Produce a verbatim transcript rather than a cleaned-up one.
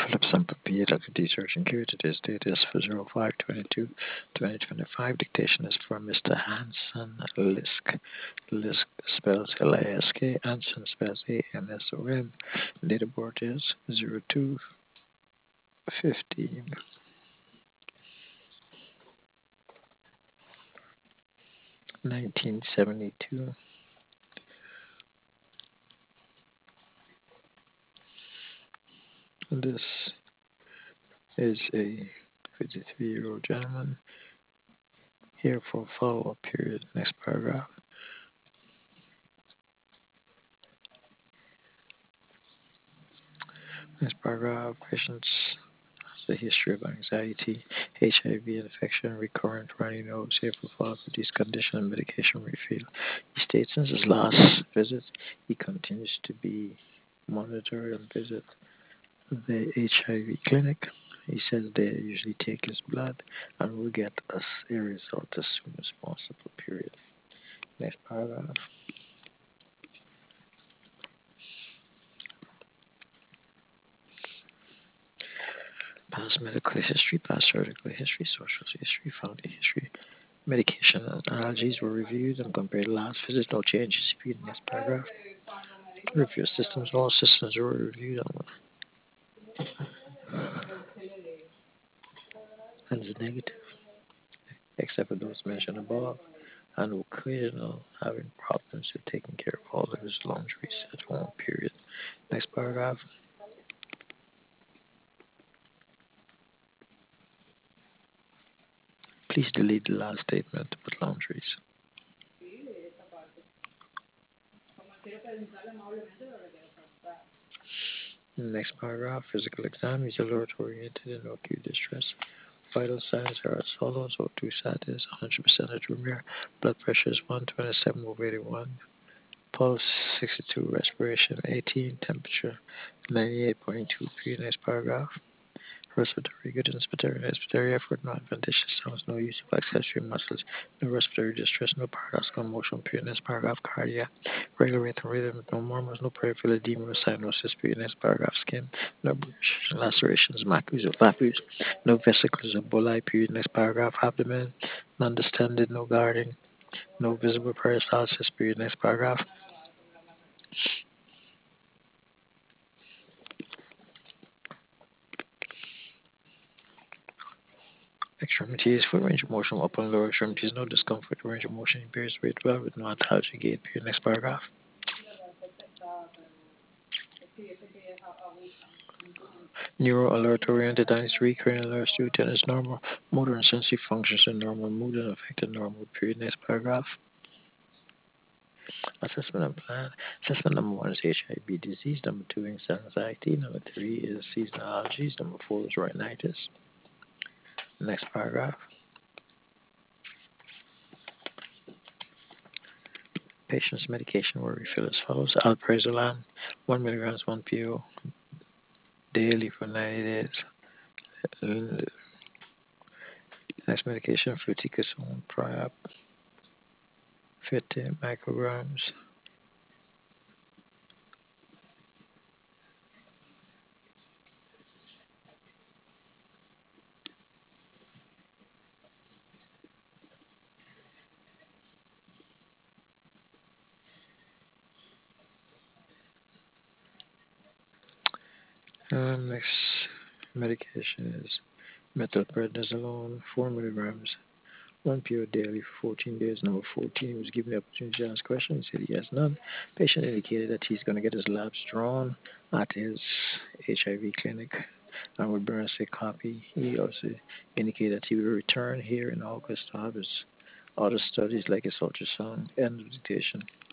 Philip Sampapi, Doctor D. Searching Q. Today's date is for zero five twenty-two twenty twenty-five. Dictation is for Mister Hanson Lisk. Lisk spells L I S K. Hanson spells A N S O N. Date of birth is zero two fifteen. nineteen seventy-two. This is a fifty-three-year-old gentleman here for follow-up period. Next paragraph. Next paragraph. Patients has a history of anxiety, H I V infection, recurrent runny nose. Here for follow-up with this condition and medication refill. He states since his last visit, he continues to be monitored and visit the H I V clinic. He says they usually take his blood and will get us a result as soon as possible. Period. Next paragraph. Past medical history, past surgical history, social history, family history. Medication and allergies were reviewed and compared to last visit. No changes. Read the next paragraph. Review systems. All systems were reviewed and is negative, except for those mentioned above, and occasional having problems with taking care of all of his laundries at home. Period. Next paragraph. Please delete the last statement with laundries. Next paragraph. Physical exam is alert oriented and no acute distress. Vital signs are as follows: O two status one hundred percent at room air, blood pressure is one twenty-seven over eighty-one, pulse sixty-two, respiration eighteen, temperature ninety-eight point two. Next paragraph. Respiratory good inspiratory respiratory effort, no adventitious sounds, no use of accessory muscles, no respiratory distress, no paradoxical motion. Period. Next paragraph. Cardiac regular rhythm, rhythm, no murmurs, no peripheral edema, no cyanosis. Period. Next paragraph. Skin, no bruise, lacerations, maculae or papules, no vesicles or bullae. Period. Next paragraph. Abdomen, non distended, no guarding, no visible peristalsis. Period. Next paragraph. Extremities, full range of motion, upper and lower extremities, no discomfort, range of motion appears very well with no antalgia gait. Period. Next paragraph. Neuro alert oriented ninety three, cranial alert two ten is normal, motor and sensory functions are normal, mood and affected normal. Period. Next paragraph. Assessment and plan. Assessment number one is H I V disease, number two is anxiety, number three is seasonal allergies, number four is rhinitis. Next paragraph. Patient's medication will refill as follows: alprazolam, one milligrams, one P O daily for ninety days. Next medication, fluticasone, Priap, fifty micrograms. Um, next medication is methylprednisolone, four milligrams, one P O daily for fourteen days. Number fourteen was given the opportunity to ask questions. He said he has none. Patient indicated that he's going to get his labs drawn at his H I V clinic and would bring us a copy. He also indicated that he will return here in August to have his other studies like his ultrasound and dictation.